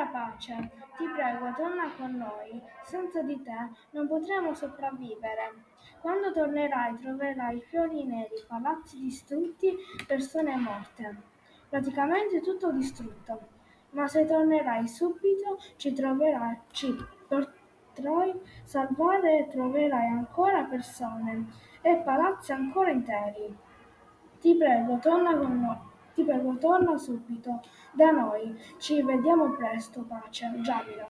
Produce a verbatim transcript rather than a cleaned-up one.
Cara pace, ti prego, torna con noi. Senza di te non potremo sopravvivere. Quando tornerai troverai fiori neri, palazzi distrutti, persone morte. Praticamente tutto distrutto. Ma se tornerai subito ci troverai, ci potrai salvare e troverai ancora persone e palazzi ancora interi. Ti prego, torna con noi. Ti prego, torna subito da noi. Ci vediamo presto, pace. Giamila.